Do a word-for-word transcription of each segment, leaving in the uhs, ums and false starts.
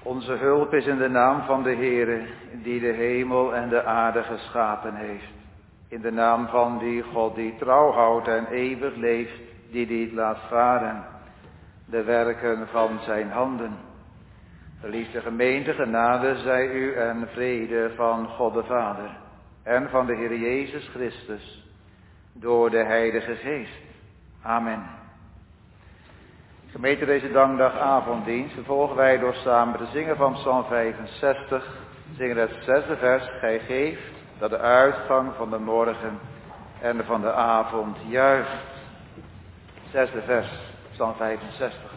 Onze hulp is in de naam van de Heere, die de hemel en de aarde geschapen heeft. In de naam van die God die trouw houdt en eeuwig leeft, die niet laat varen de werken van zijn handen. Geliefde gemeente, genade zij u en vrede van God de Vader en van de Heer Jezus Christus door de Heilige Geest. Amen. Gemeente, deze dankdagavonddienst vervolgen wij door samen te zingen van Psalm vijfenzestig. Zingen het zesde vers. Gij geeft dat de uitgang van de morgen en van de avond juicht. Zesde vers, Psalm vijfenzestig.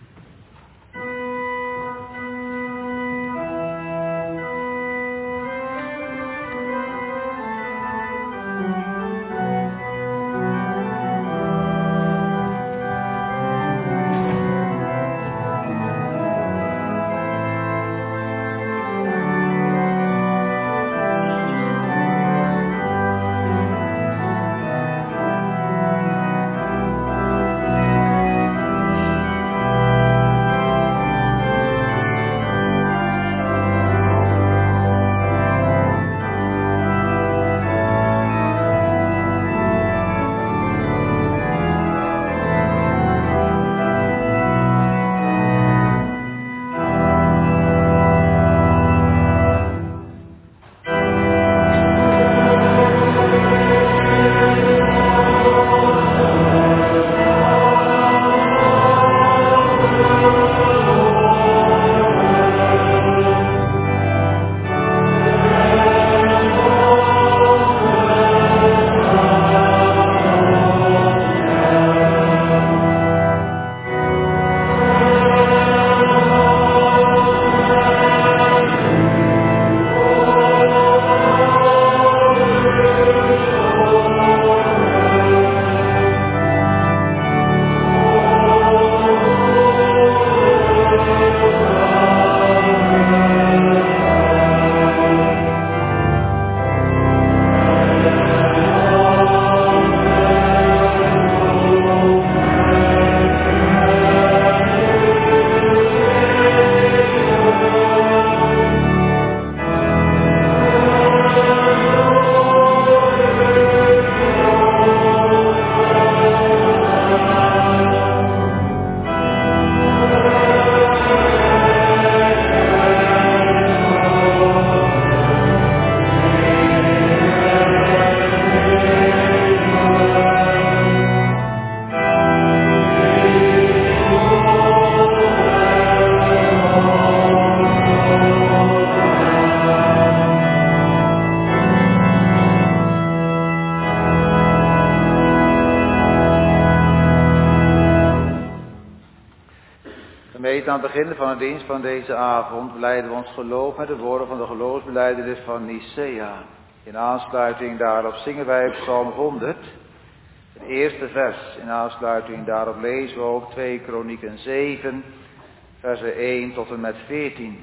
Aan het begin van de dienst van deze avond belijden we ons geloof met de woorden van de geloofsbelijdenis van Nicea. In aansluiting daarop zingen wij Psalm honderd, het eerste vers. In aansluiting daarop lezen we ook twee Kronieken zeven, versen één tot en met veertien.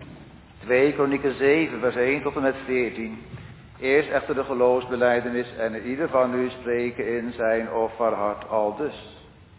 twee Kronieken zeven, versen één tot en met veertien. Eerst echter de geloofsbelijdenis en ieder van u spreken in zijn of haar hart aldus.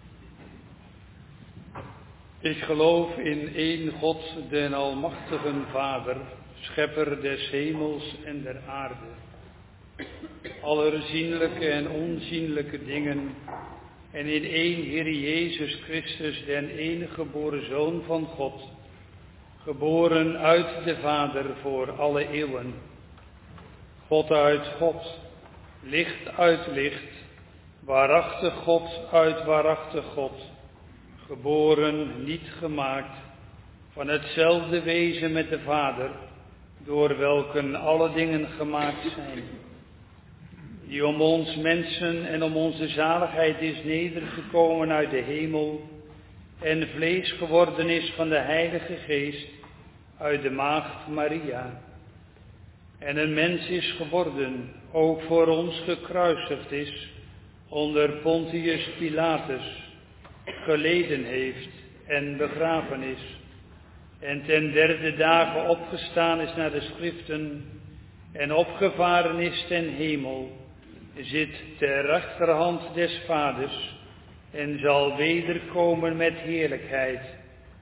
Ik geloof in één God, den almachtige Vader, schepper des hemels en der aarde. Aller zienlijke en onzienlijke dingen, en in één Heer Jezus Christus, den enige geboren Zoon van God, geboren uit de Vader voor alle eeuwen. God uit God, licht uit licht, waarachtig God uit waarachtig God. Geboren, niet gemaakt, van hetzelfde wezen met de Vader, door welken alle dingen gemaakt zijn. Die om ons mensen en om onze zaligheid is nedergekomen uit de hemel en vlees geworden is van de Heilige Geest uit de Maagd Maria. En een mens is geworden, ook voor ons gekruisigd is, onder Pontius Pilatus, geleden heeft en begraven is, en ten derde dagen opgestaan is naar de schriften, en opgevaren is ten hemel, zit ter rechterhand des Vaders, en zal wederkomen met heerlijkheid,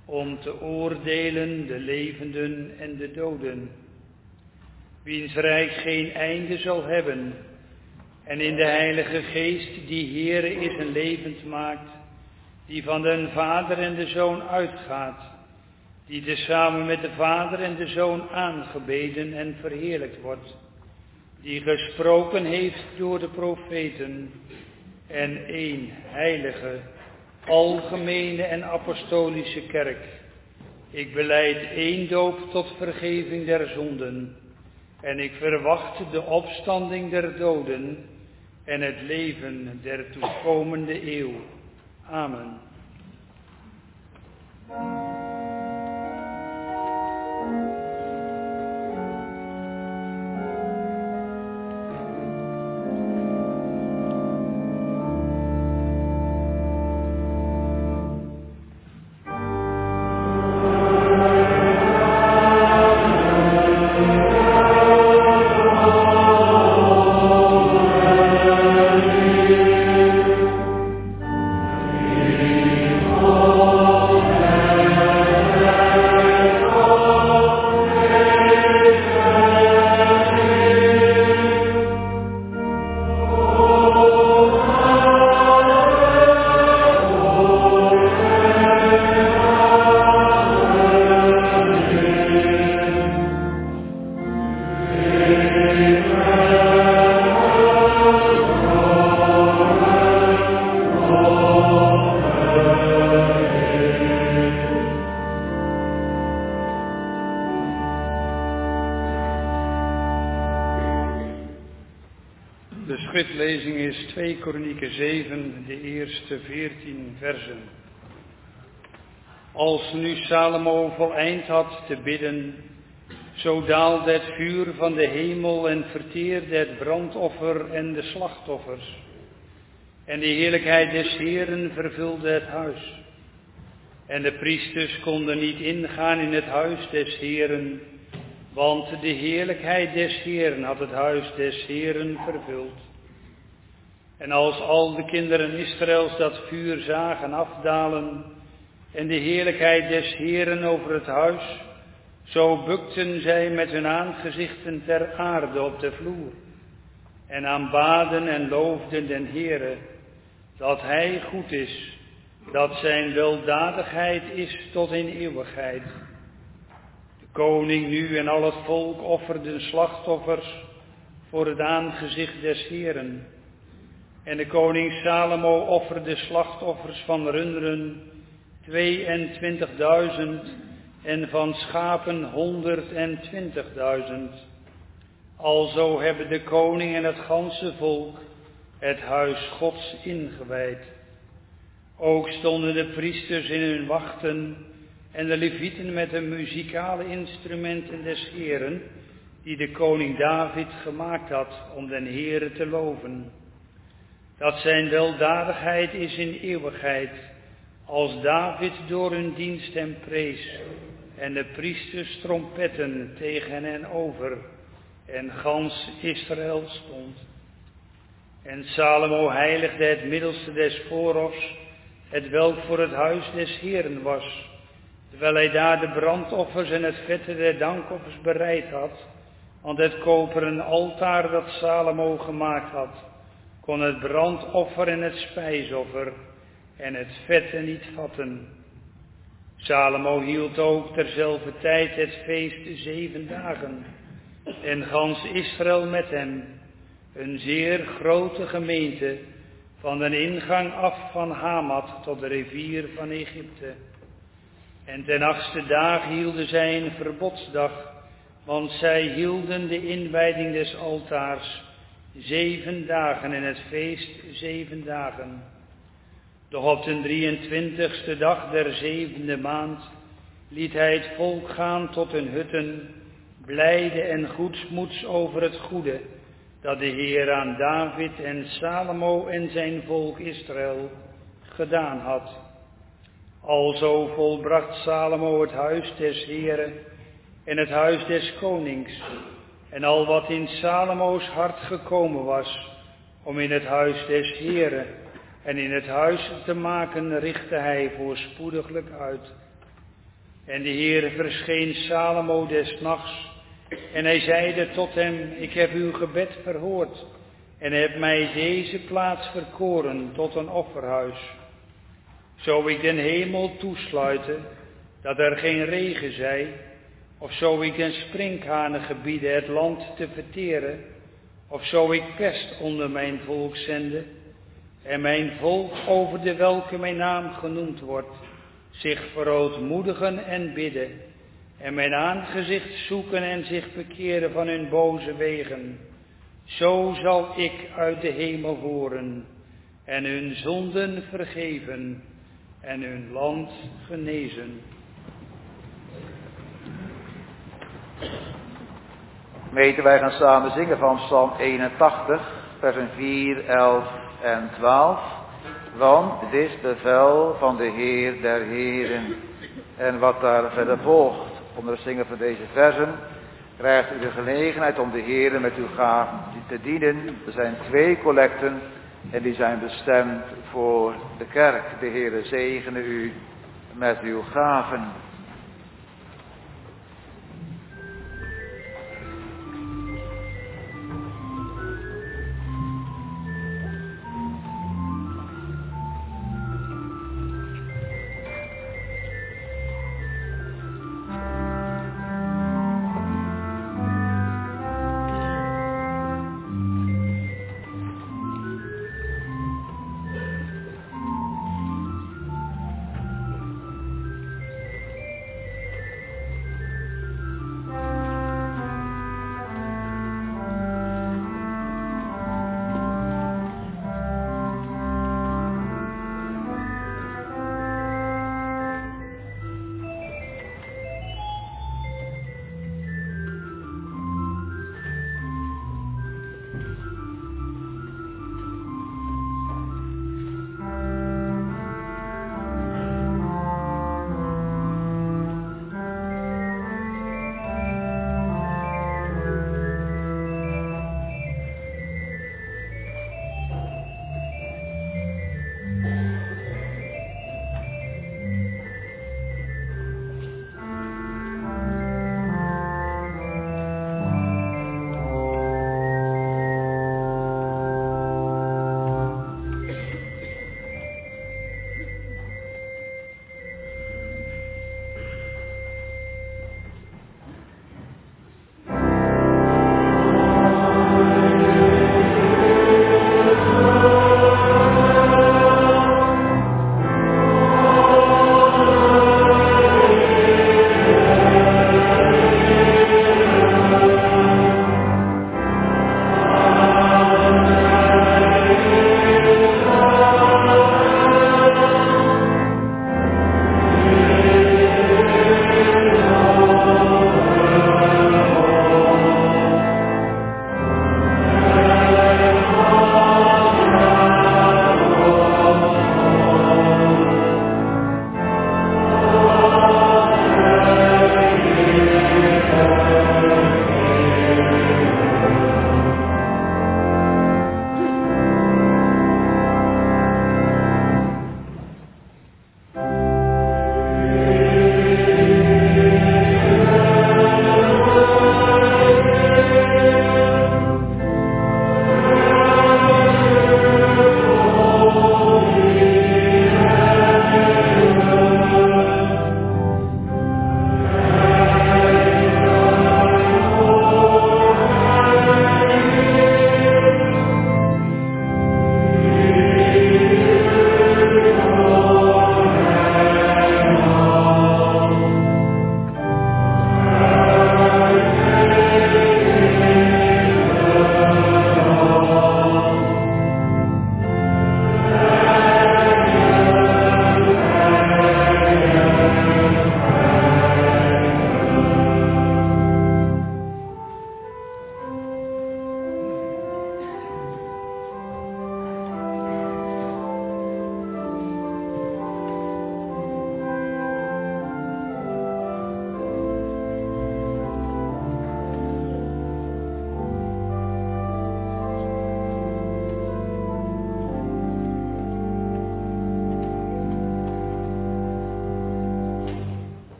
om te oordelen de levenden en de doden, wiens rijk geen einde zal hebben, en in de Heilige Geest die Heere is en levend maakt, die van de Vader en de Zoon uitgaat, die tezamen met de Vader en de Zoon aangebeden en verheerlijkt wordt, die gesproken heeft door de profeten, en één heilige, algemene en apostolische kerk. Ik belijd één doop tot vergeving der zonden, en ik verwacht de opstanding der doden en het leven der toekomende eeuw. Amen. schriftlezing is twee Kronieken zeven, de eerste veertien versen. Als nu Salomo voleind had te bidden, zo daalde het vuur van de hemel en verteerde het brandoffer en de slachtoffers. En de heerlijkheid des Heeren vervulde het huis. En de priesters konden niet ingaan in het huis des Heeren, want de heerlijkheid des Heeren had het huis des Heeren vervuld. En als al de kinderen Israëls dat vuur zagen afdalen en de heerlijkheid des Heeren over het huis, zo bukten zij met hun aangezichten ter aarde op de vloer en aanbaden en loofden den Heere, dat Hij goed is, dat zijn weldadigheid is tot in eeuwigheid. De koning nu en al het volk offerden slachtoffers voor het aangezicht des Heeren. En de koning Salomo offerde slachtoffers van runderen tweeëntwintigduizend en van schapen honderdtwintigduizend. Alzo hebben de koning en het ganse volk het huis Gods ingewijd. Ook stonden de priesters in hun wachten en de levieten met de muzikale instrumenten des Heeren, die de koning David gemaakt had om den Heere te loven. Dat zijn weldadigheid is in eeuwigheid, als David door hun dienst hem prees, en de priesters trompetten tegen hen over, en gans Israël stond. En Salomo heiligde het middelste des voorhofs, het welk voor het huis des Heeren was, terwijl hij daar de brandoffers en het vette der dankoffers bereid had, want het koperen altaar dat Salomo gemaakt had, kon het brandoffer en het spijsoffer en het vette niet vatten. Salomo hield ook terzelfde tijd het feest zeven dagen, en gans Israël met hem, een zeer grote gemeente, van de ingang af van Hamat tot de rivier van Egypte. En ten achtste dag hielden zij een verbodsdag, want zij hielden de inwijding des altaars zeven dagen en het feest zeven dagen. Doch op de drieëntwintigste dag der zevende maand liet hij het volk gaan tot hun hutten, blijde en goedsmoeds over het goede dat de Heer aan David en Salomo en zijn volk Israël gedaan had. Alzo volbracht Salomo het huis des Heeren en het huis des konings, en al wat in Salomo's hart gekomen was, om in het huis des Heeren en in het huis te maken, richtte hij voorspoediglijk uit. En de Heere verscheen Salomo des nachts. En hij zeide tot hem, ik heb uw gebed verhoord. En heb mij deze plaats verkoren tot een offerhuis. Zo ik den hemel toesluiten, dat er geen regen zij, of zo ik den sprinkhanen gebieden het land te verteren, of zo ik pest onder mijn volk zende, en mijn volk over de welke mijn naam genoemd wordt, zich verootmoedigen en bidden, en mijn aangezicht zoeken en zich bekeren van hun boze wegen, zo zal ik uit de hemel horen, en hun zonden vergeven, en hun land genezen. Gemeente, wij gaan samen zingen van Psalm eenentachtig, versen vier, elf en twaalf. Want het is bevel van de Heer der Heren. En wat daar verder volgt, onder het zingen van deze versen, krijgt u de gelegenheid om de Heer met uw gaven te dienen. Er zijn twee collecten en die zijn bestemd voor de kerk. De Heer zegene u met uw gaven.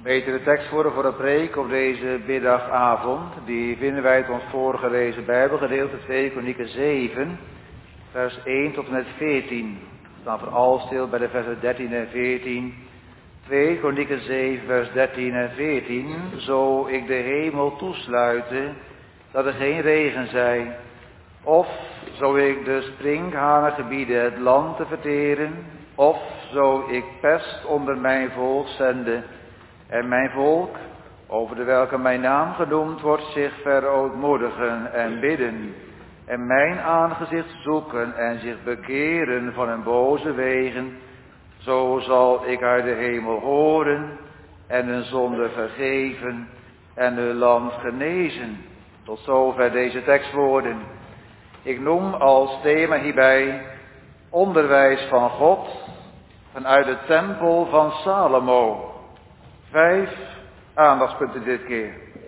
Gemeente, de tekstwoorden voor de preek op deze middagavond, die vinden wij uit ons voorgelezen Bijbelgedeelte twee Kronieken zeven, vers één tot en met veertien. We staan vooral stil bij de versen dertien en veertien. twee Kronieken zeven, vers dertien en veertien. Zo ik de hemel toesluiten, dat er geen regen zij, of zo ik de sprinkhanen gebieden het land te verteren, of zo ik pest onder mijn volk zende, en mijn volk, over de welke mijn naam genoemd wordt, zich verootmoedigen en bidden, en mijn aangezicht zoeken en zich bekeren van hun boze wegen, zo zal ik uit de hemel horen en hun zonde vergeven en hun land genezen. Tot zover deze tekstwoorden. Ik noem als thema hierbij onderwijs van God vanuit de tempel van Salomo. Vijf aandachtspunten dit keer.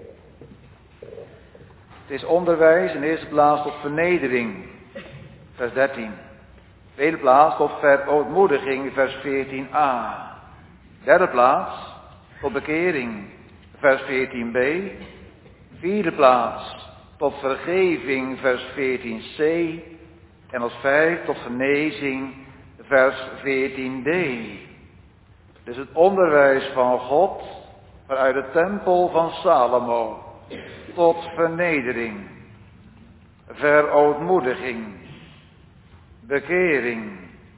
Het is onderwijs in de eerste plaats tot vernedering, vers dertien. Tweede plaats tot verootmoediging, vers veertien a. Derde plaats tot bekering, vers veertien b. Vierde plaats tot vergeving, vers veertien c. En als vijf tot genezing, vers veertien d. Dus het onderwijs van God vanuit de tempel van Salomo tot vernedering, verootmoediging, bekering,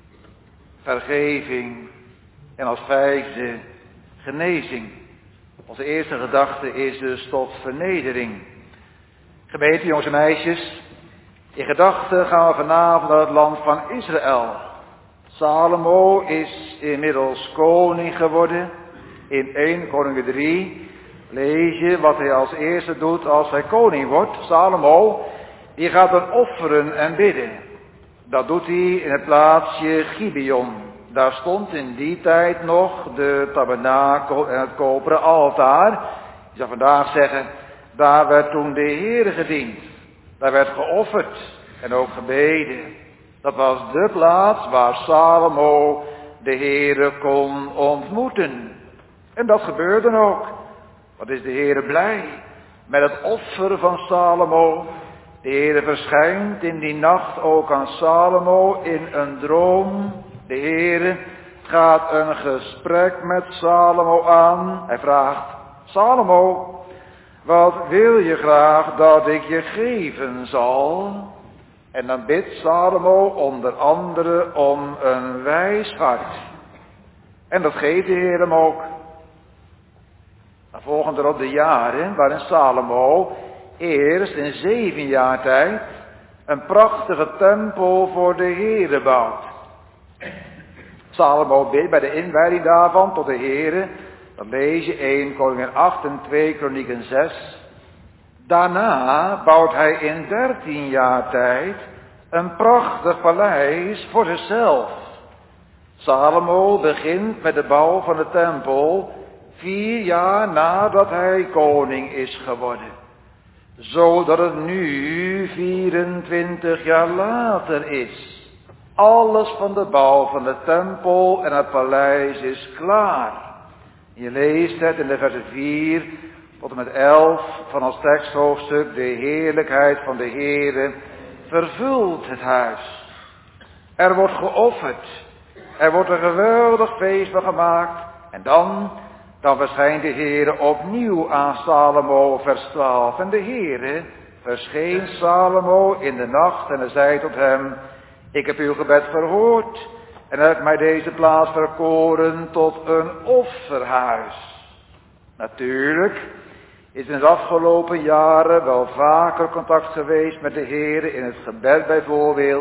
vergeving en als vijfde genezing. Onze eerste gedachte is dus tot vernedering. Gemeente, jongens en meisjes, in gedachten gaan we vanavond naar het land van Israël. Salomo is inmiddels koning geworden. In eerste Koningen drie lees je wat hij als eerste doet als hij koning wordt. Salomo, die gaat dan offeren en bidden. Dat doet hij in het plaatsje Gibeon. Daar stond in die tijd nog de tabernakel en het koperen altaar. Je zou vandaag zeggen, daar werd toen de Heere gediend. Daar werd geofferd en ook gebeden. Dat was de plaats waar Salomo de Heere kon ontmoeten. En dat gebeurde ook. Wat is de Heere blij met het offer van Salomo. De Heere verschijnt in die nacht ook aan Salomo in een droom. De Heere gaat een gesprek met Salomo aan. Hij vraagt, Salomo, wat wil je graag dat ik je geven zal? En dan bidt Salomo onder andere om een wijs hart. En dat geeft de Heer hem ook. Dan volgen erop de jaren waarin Salomo eerst in zeven jaar tijd een prachtige tempel voor de Heere bouwt. Salomo bidt bij de inwijding daarvan tot de Heere. Dan lees je eerste Koningen acht en twee Kronieken zes. Daarna bouwt hij in dertien jaar tijd een prachtig paleis voor zichzelf. Salomo begint met de bouw van de tempel vier jaar nadat hij koning is geworden. Zodat het nu vierentwintig jaar later is. Alles van de bouw van de tempel en het paleis is klaar. Je leest het in de versen vier tot en met elf van ons teksthoofdstuk. De heerlijkheid van de Heere vervult het huis. Er wordt geofferd. Er wordt een geweldig feest van gemaakt. En dan, dan verschijnt de Heere opnieuw aan Salomo, vers twaalf. En de Heere verscheen Salomo in de nacht en hij zei tot hem, ik heb uw gebed verhoord en heb mij deze plaats verkoren tot een offerhuis. Natuurlijk is in de afgelopen jaren wel vaker contact geweest met de Heere in het gebed bijvoorbeeld.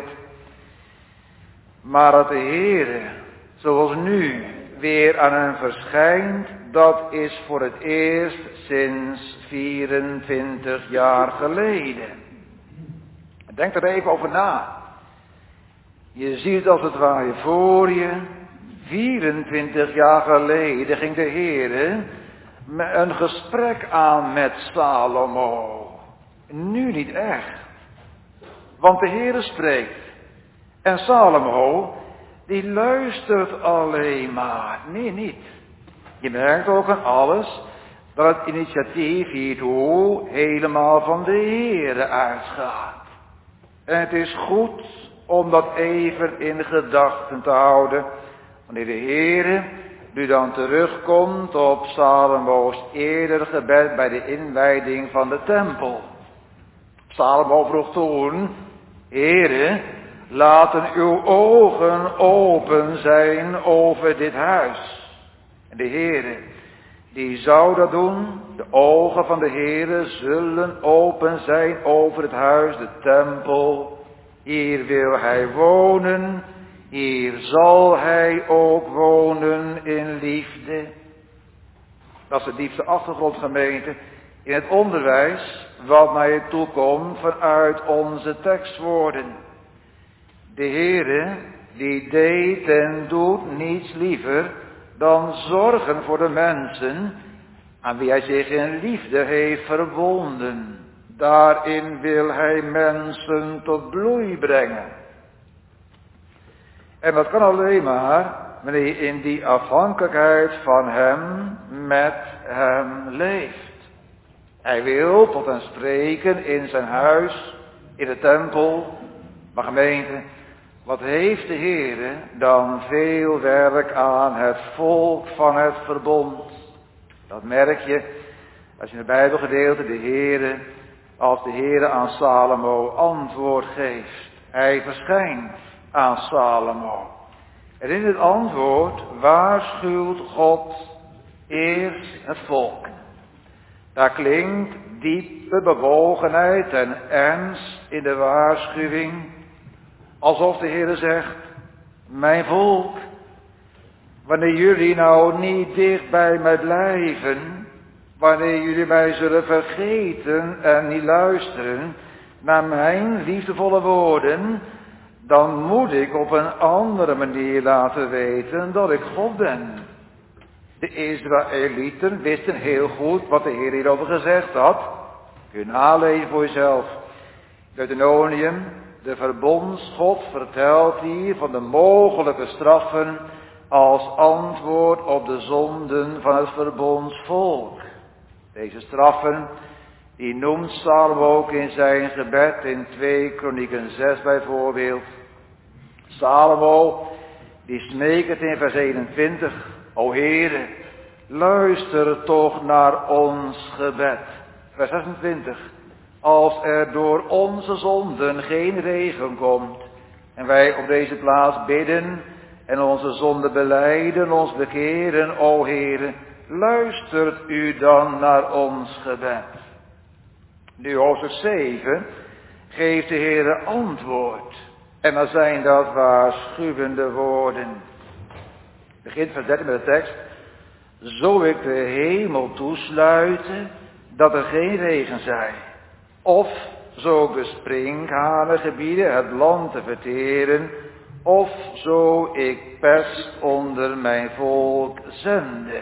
Maar dat de Heere, zoals nu, weer aan hen verschijnt, dat is voor het eerst sinds vierentwintig jaar geleden. Denk er even over na. Je ziet als het ware voor je, vierentwintig jaar geleden ging de Heere een gesprek aan met Salomo. Nu niet echt. Want de Heere spreekt. En Salomo, die luistert alleen maar. Nee, niet. Je merkt ook aan alles dat het initiatief hiertoe helemaal van de Heere uitgaat. En het is goed om dat even in gedachten te houden, wanneer de Heere nu dan terugkomt op Salomo's eerder gebed bij de inwijding van de tempel. Salomo vroeg toen: Heere, laten uw ogen open zijn over dit huis. En de Heere, die zou dat doen. De ogen van de Heere zullen open zijn over het huis, de tempel. Hier wil hij wonen. Hier zal hij ook wonen in liefde. Dat is de diepste achtergrond, gemeente, in het onderwijs wat naar je toe komt vanuit onze tekstwoorden. De Heere, die deed en doet niets liever dan zorgen voor de mensen aan wie hij zich in liefde heeft verbonden. Daarin wil hij mensen tot bloei brengen. En dat kan alleen maar wanneer je in die afhankelijkheid van hem met hem leeft. Hij wil tot hen spreken in zijn huis, in de tempel. Maar gemeente, wat heeft de Heere dan veel werk aan het volk van het verbond? Dat merk je als je in het Bijbelgedeelte de Heere, als de Heere aan Salomo antwoord geeft. Hij verschijnt aan Salomo. En in het antwoord waarschuwt God eerst het volk. Daar klinkt diepe bewogenheid en ernst in de waarschuwing. Alsof de Heere zegt: mijn volk, wanneer jullie nou niet dicht bij mij blijven, wanneer jullie mij zullen vergeten en niet luisteren naar mijn liefdevolle woorden, dan moet ik op een andere manier laten weten dat ik God ben. De Israëlieten wisten heel goed wat de Heer hierover gezegd had. Kun je nalezen voor jezelf. Deuteronomium, de verbondsgod, vertelt hier van de mogelijke straffen als antwoord op de zonden van het verbondsvolk. Deze straffen, die noemt Salomo ook in zijn gebed in twee Kronieken zes bijvoorbeeld. Salomo, die smeekt in vers eenentwintig, o Heere, luister toch naar ons gebed. Vers zesentwintig, als er door onze zonden geen regen komt en wij op deze plaats bidden en onze zonden belijden, ons bekeren, o Heere, luistert u dan naar ons gebed. Nu hoofdstuk zeven geeft de Heere antwoord. En dan zijn dat waarschuwende woorden. Begint vers dertien met de tekst. Zo ik de hemel toesluiten, dat er geen regen zij. Of zo de sprinkhanen gebieden het land te verteren. Of zo ik pest onder mijn volk zende.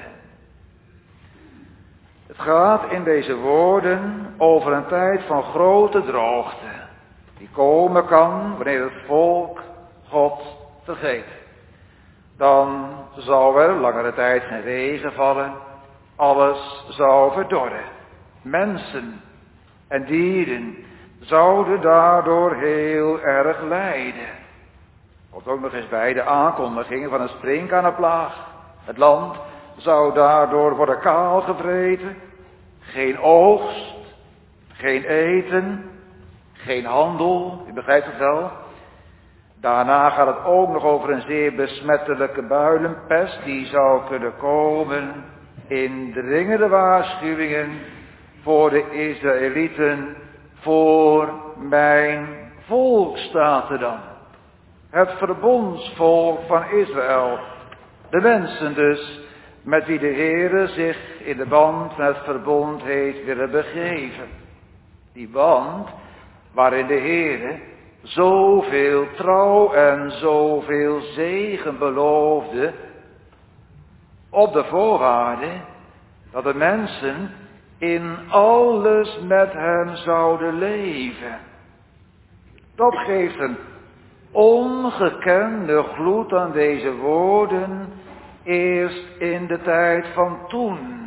Het gaat in deze woorden over een tijd van grote droogte. Die komen kan wanneer het volk God vergeet. Dan zou er langere tijd geen regen vallen. Alles zou verdorren. Mensen en dieren zouden daardoor heel erg lijden. Komt ook nog eens bij de aankondigingen van een sprinkhanenplaag. Het land zou daardoor worden kaal gevreten. Geen oogst, geen eten, geen handel, u begrijpt het wel. Daarna gaat het ook nog over een zeer besmettelijke builenpest die zou kunnen komen. Indringende waarschuwingen voor de Israëlieten, voor mijn volk staat er dan. Het verbondsvolk van Israël. De mensen dus met wie de Heere zich in de band met het verbond heeft willen begeven. Die band waarin de Heere zoveel trouw en zoveel zegen beloofde, op de voorwaarde dat de mensen in alles met hem zouden leven. Dat geeft een ongekende gloed aan deze woorden eerst in de tijd van toen.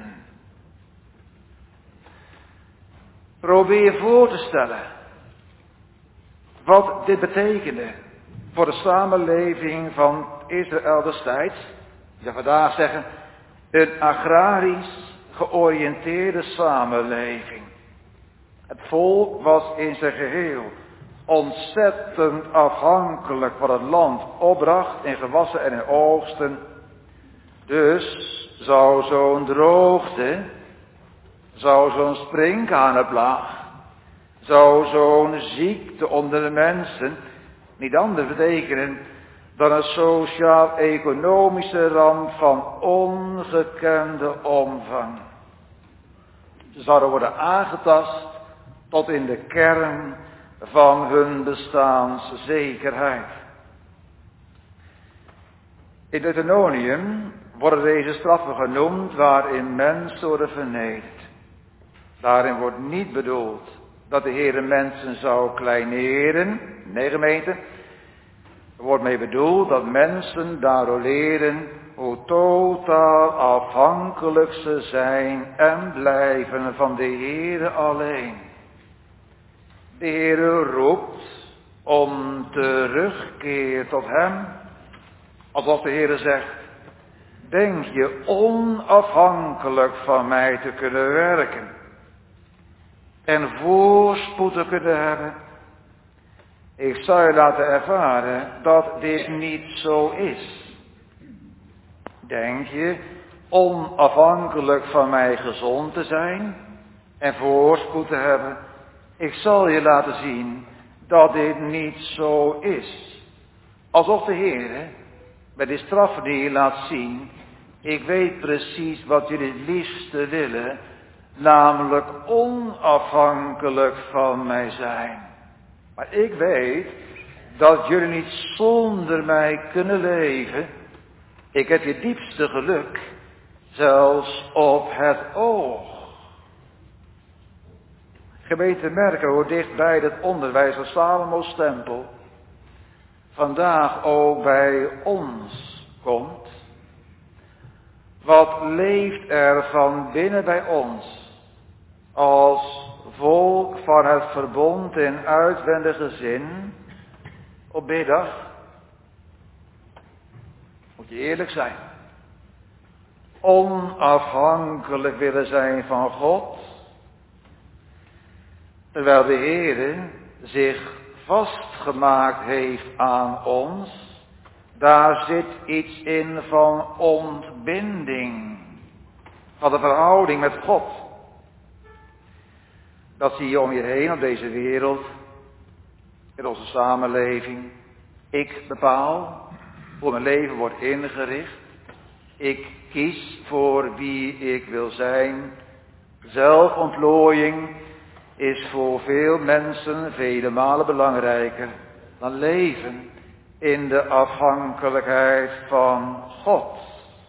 Probeer je voor te stellen wat dit betekende voor de samenleving van Israël destijds. Je zou vandaag zeggen, een agrarisch georiënteerde samenleving. Het volk was in zijn geheel ontzettend afhankelijk van het land opbracht in gewassen en in oogsten. Dus zou zo'n droogte, zou zo'n sprinkhanenplaag, zou zo'n ziekte onder de mensen niet anders betekenen dan een sociaal-economische ramp van ongekende omvang. Ze zouden worden aangetast tot in de kern van hun bestaanszekerheid. In Deuteronomium worden deze straffen genoemd waarin mensen worden vernederd. Daarin wordt niet bedoeld dat de Heere mensen zou kleineren. Nee, gemeente. Er wordt mee bedoeld dat mensen daardoor leren hoe totaal afhankelijk ze zijn en blijven van de Heere alleen. De Heere roept om terugkeer tot hem, alsof de Heere zegt, denk je onafhankelijk van mij te kunnen werken en voorspoed te kunnen hebben? Ik zal je laten ervaren dat dit niet zo is. Denk je onafhankelijk van mij gezond te zijn en voorspoed te hebben? Ik zal je laten zien dat dit niet zo is. Alsof de Heer met die straffen die je laat zien, ik weet precies wat jullie het liefste willen, namelijk onafhankelijk van mij zijn. Maar ik weet dat jullie niet zonder mij kunnen leven. Ik heb je diepste geluk zelfs op het oog. Gemeente, merken hoe dichtbij het onderwijs van Salomo's tempel vandaag ook bij ons komt. Wat leeft er van binnen bij ons als volk van het verbond in uitwendige zin op middag? Moet je eerlijk zijn. Onafhankelijk willen zijn van God. Terwijl de Heere zich vastgemaakt heeft aan ons. Daar zit iets in van ontbinding. Van de verhouding met God. Dat zie je om je heen op deze wereld. In onze samenleving. Ik bepaal hoe mijn leven wordt ingericht. Ik kies voor wie ik wil zijn. Zelfontplooiing is voor veel mensen vele malen belangrijker dan leven in de afhankelijkheid van God.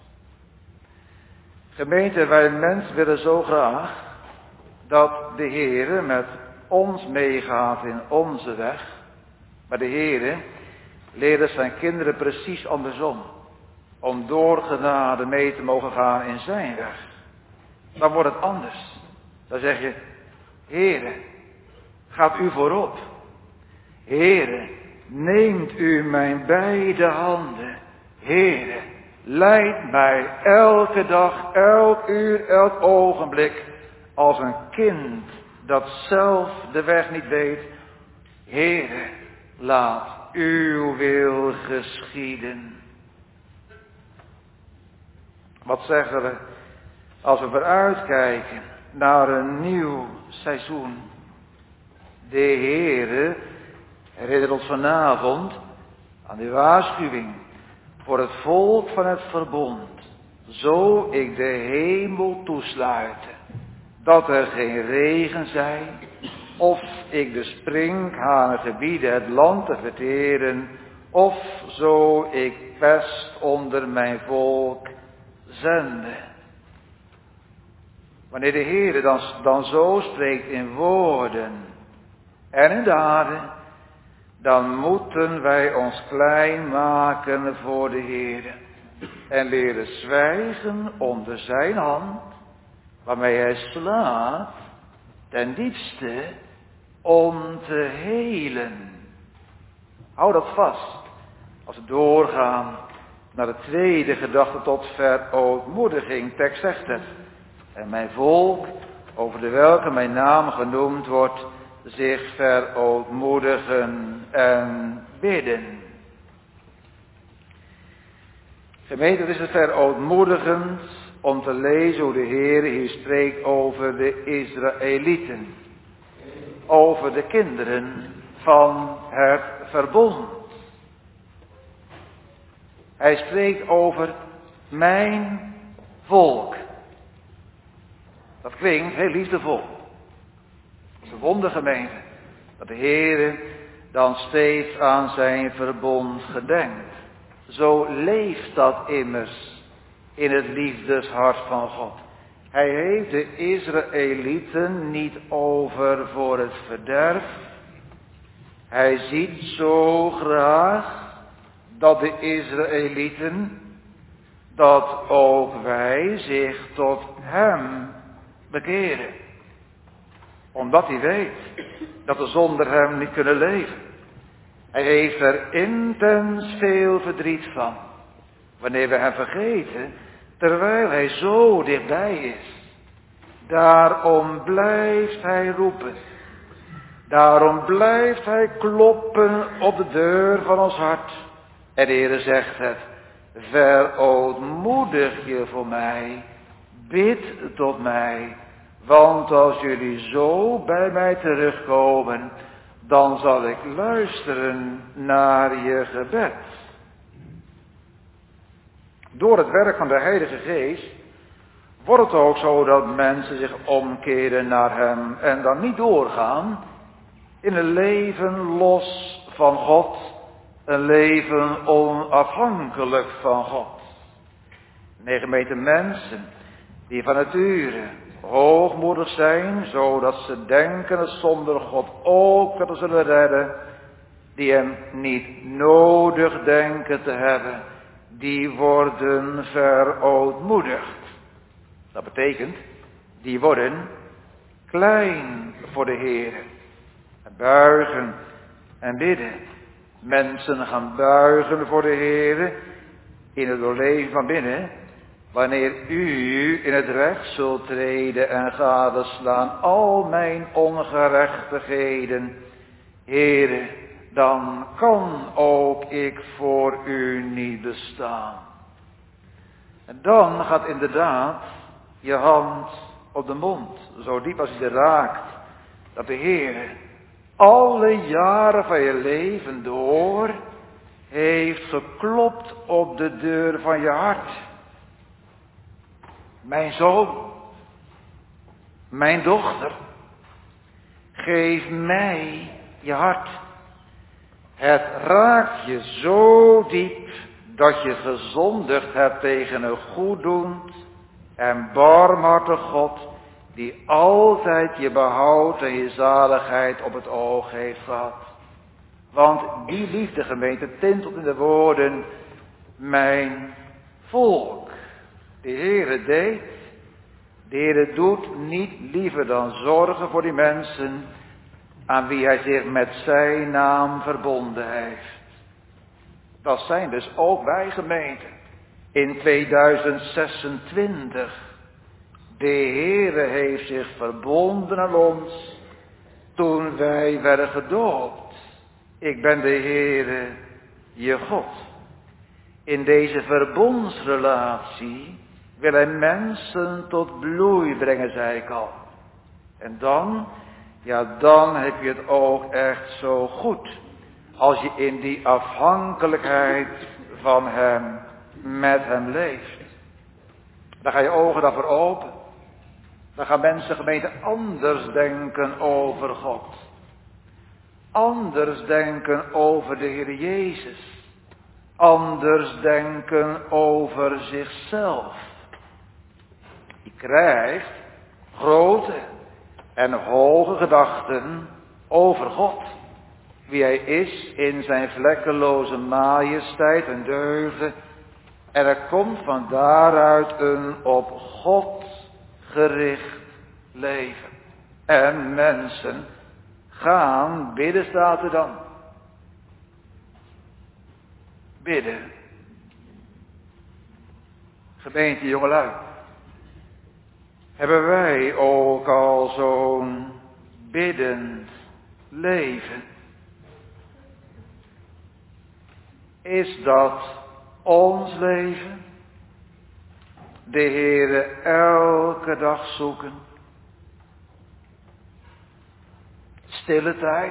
Gemeente, wij mensen willen zo graag dat de Heere met ons meegaat in onze weg. Maar de Heere leert zijn kinderen precies andersom. Om door genade mee te mogen gaan in zijn weg. Dan wordt het anders. Dan zeg je, Heere, gaat u voorop. Heere, neemt u mijn beide handen. Heere, leid mij elke dag, elk uur, elk ogenblik als een kind dat zelf de weg niet weet. Heere, laat uw wil geschieden. Wat zeggen we als we vooruitkijken naar een nieuw seizoen? De Heere herinnert ons vanavond aan de waarschuwing voor het volk van het verbond. Zo ik de hemel toesluiten, dat er geen regen zij, of ik de sprinkhanen gebieden het land te verteren, of zo ik pest onder mijn volk zende. Wanneer de Heere dan, dan zo spreekt in woorden en in daden, dan moeten wij ons klein maken voor de Heere. en leren zwijgen onder zijn hand, waarmee hij slaat ten diepste om te helen. Hou dat vast als we doorgaan naar de tweede gedachte tot verootmoediging. Tekst zegt het. En mijn volk, over de welke mijn naam genoemd wordt, zich verootmoedigen en bidden. Gemeente, het is het verootmoedigend om te lezen hoe de Heer hier spreekt over de Israëlieten. Over de kinderen van het verbond. Hij spreekt over mijn volk. Dat klinkt heel liefdevol. Dat is een wondergemeente. Dat de Heer dan steeds aan zijn verbond gedenkt. Zo leeft dat immers in het liefdeshart van God. Hij heeft de Israëlieten niet over voor het verderf. Hij ziet zo graag dat de Israëlieten, dat ook wij zich tot hem bekeren. Omdat hij weet dat we zonder hem niet kunnen leven. Hij heeft er intens veel verdriet van. Wanneer we hem vergeten, terwijl hij zo dichtbij is. Daarom blijft hij roepen. Daarom blijft hij kloppen op de deur van ons hart. En de Heer zegt het. Verootmoedig je voor mij. Bid tot mij. Want als jullie zo bij mij terugkomen, dan zal ik luisteren naar je gebed. Door het werk van de Heilige Geest wordt het ook zo dat mensen zich omkeren naar hem en dan niet doorgaan in een leven los van God, een leven onafhankelijk van God. Nee, gemeente, mensen die van nature hoogmoedig zijn, zodat ze denken dat zonder God ook dat ze zullen redden, die hem niet nodig denken te hebben, die worden verootmoedigd. Dat betekent, die worden klein voor de Heer. En buigen en bidden. Mensen gaan buigen voor de Heer in het doorleven van binnen, wanneer u in het recht zult treden en gadeslaan al mijn ongerechtigheden, Heere, dan kan ook ik voor u niet bestaan. En dan gaat inderdaad je hand op de mond, zo diep als je er raakt, dat de Heer alle jaren van je leven door heeft geklopt op de deur van je hart. Mijn zoon, mijn dochter, geef mij je hart. Het raakt je zo diep dat je gezondigd hebt tegen een goeddoend en barmhartig God, die altijd je behoud en je zaligheid op het oog heeft gehad. Want die liefde, gemeente, tintelt in de woorden, mijn volk. De Heere deed, de Heere doet niet liever dan zorgen voor die mensen aan wie hij zich met zijn naam verbonden heeft. Dat zijn dus ook wij, gemeente, in tweeduizend zesentwintig. De Heere heeft zich verbonden aan ons toen wij werden gedoopt. Ik ben de Heere, je God. In deze verbondsrelatie wil hij mensen tot bloei brengen, zei ik al. En dan, ja dan heb je het ook echt zo goed. Als je in die afhankelijkheid van hem, met hem leeft. Dan gaan je ogen daarvoor open. Dan gaan mensen, gemeente, anders denken over God. Anders denken over de Heer Jezus. Anders denken over zichzelf. Je krijgt grote en hoge gedachten over God. Wie hij is in zijn vlekkeloze majesteit en deugden. En er komt van daaruit een op God gericht leven. En mensen gaan bidden, staat er dan. Bidden. Gemeente jongelui. Hebben wij ook al zo'n biddend leven? Is dat ons leven? De Heere elke dag zoeken. Stille tijd.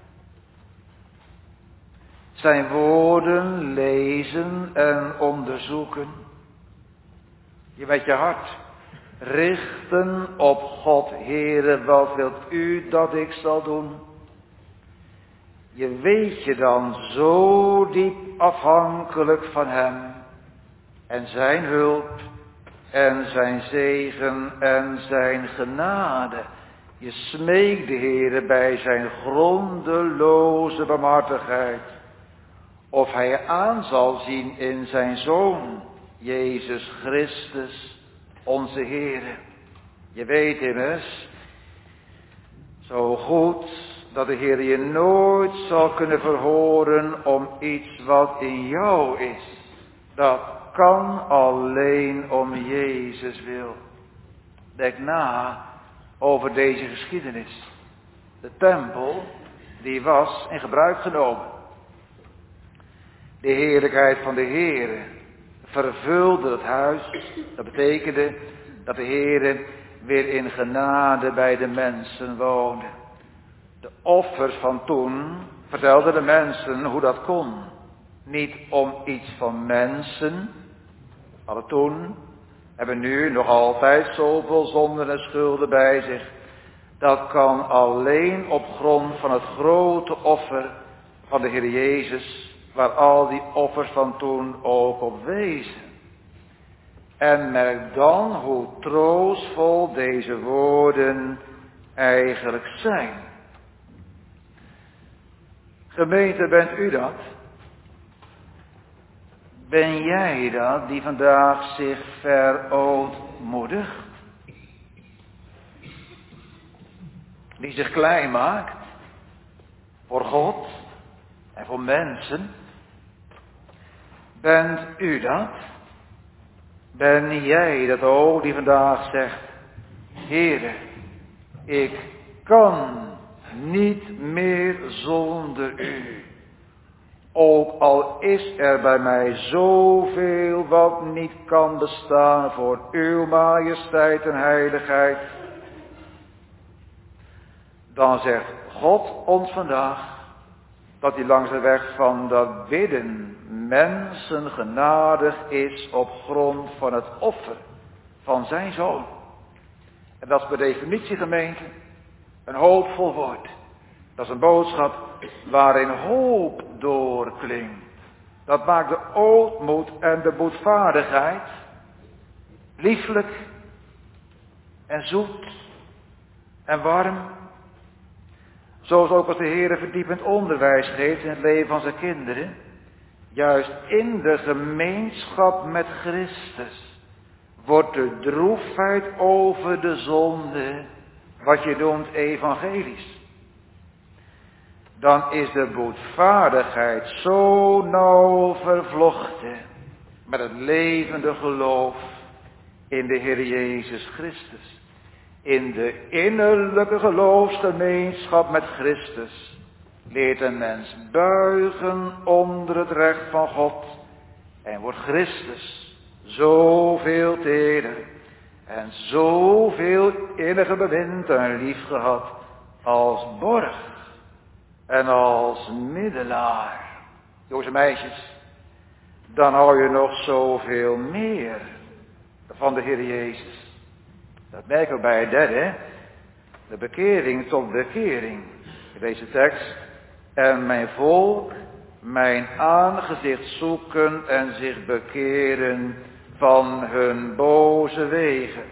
Zijn woorden lezen en onderzoeken. Je met je hart richten op God. Heere, wat wilt u dat ik zal doen? Je weet je dan zo diep afhankelijk van hem. En zijn hulp. En zijn zegen en zijn genade. Je smeekt de Heere bij zijn grondeloze barmhartigheid. Of hij je aan zal zien in zijn Zoon, Jezus Christus, onze Heere. Je weet immers, zo goed, dat de Heer je nooit zal kunnen verhoren om iets wat in jou is. Dat kan alleen om Jezus wil. Denk na over deze geschiedenis. De tempel, die was in gebruik genomen. De heerlijkheid van de Heere vervulde het huis. Dat betekende dat de Heere weer in genade bij de mensen woonde. De offers van toen vertelden de mensen hoe dat kon. Niet om iets van mensen. Alle toen hebben nu nog altijd zoveel zonden en schulden bij zich. Dat kan alleen op grond van het grote offer van de Heer Jezus, waar al die offers van toen ook op wezen. En merk dan hoe troostvol deze woorden eigenlijk zijn. Gemeente, bent u dat? Ben jij dat die vandaag zich verootmoedigt? Die zich klein maakt voor God en voor mensen? Bent u dat? Ben jij dat ook die vandaag zegt, Heere, ik kan niet meer zonder u. Ook al is er bij mij zoveel wat niet kan bestaan voor uw majesteit en heiligheid. Dan zegt God ons vandaag dat hij langs de weg van dat bidden mensen genadig is op grond van het offer van zijn Zoon. En dat is per definitie, gemeente, een hoopvol woord. Dat is een boodschap waarin hoop doorklinkt. Dat maakt de ootmoed en de boetvaardigheid lieflijk en zoet en warm. Zoals ook als de Heer verdiepend onderwijs geeft in het leven van zijn kinderen. Juist in de gemeenschap met Christus wordt de droefheid over de zonde, wat je noemt evangelisch. Dan is de boetvaardigheid zo nauw vervlochten met het levende geloof in de Heer Jezus Christus. In de innerlijke geloofsgemeenschap met Christus leert een mens buigen onder het recht van God en wordt Christus zoveel teder en zoveel inniger bemind en lief gehad als borg en als middelaar. Jongens en meisjes, dan hou je nog zoveel meer van de Heer Jezus. Dat merken we bij het derde, de bekering tot bekering. In deze tekst, en mijn volk, mijn aangezicht zoeken en zich bekeren van hun boze wegen.